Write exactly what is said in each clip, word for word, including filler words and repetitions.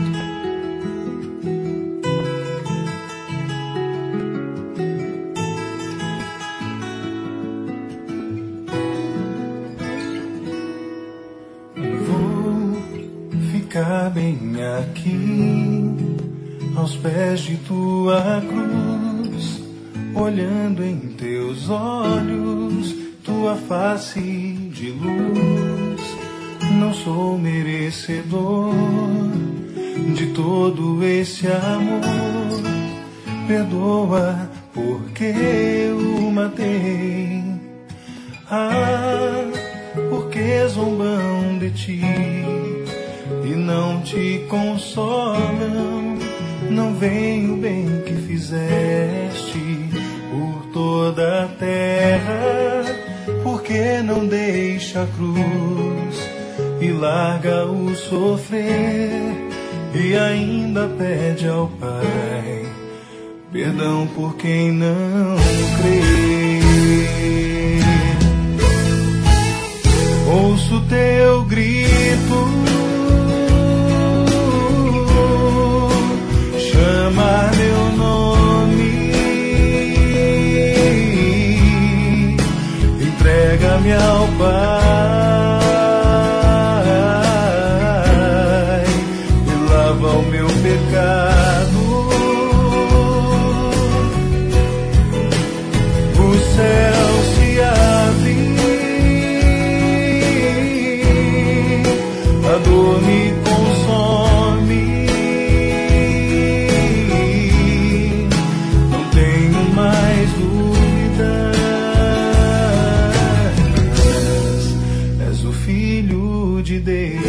Ficar bem aqui, aos pés de tua cruz, olhando em teus olhos, tua face de luz. Não sou merecedor de todo esse amor, perdoa porque eu matei. Ah, porque zombam de ti e não te consolam, não vem o bem que fizeste por toda a terra. Porque não deixa a cruz e larga o sofrer, e ainda pede ao Pai perdão por quem não crê. Ouço teu grito, chama meu nome, entrega-me ao Pai e lava o meu pecado. O céu se abre, a dor me consome, não tenho mais dúvidas, és o Filho de Deus.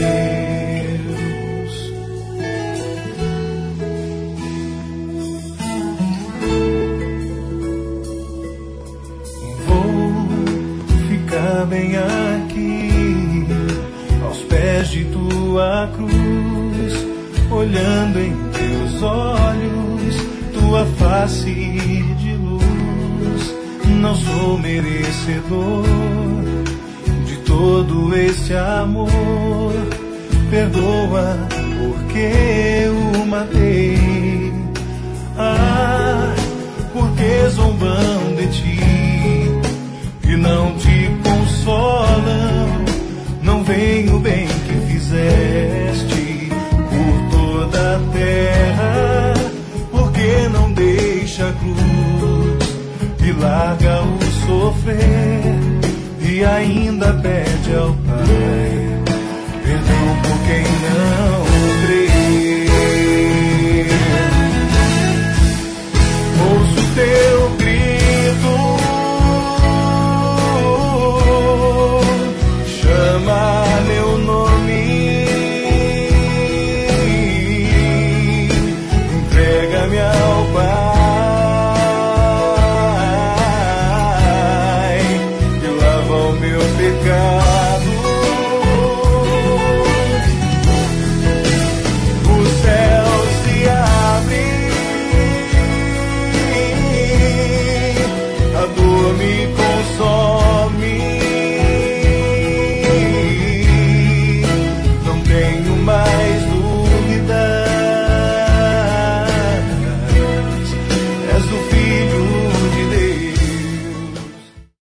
Vou ficar bem aqui, aos pés de tua cruz, olhando em teus olhos, tua face de luz. Não sou merecedor de todo esse amor, perdoa porque eu matei. Ah, porque zombam de ti e não te consolam, não vem o bem que fizeste por toda a terra. Porque não deixa a cruz e larga o sofrer, e ainda pede ao Pai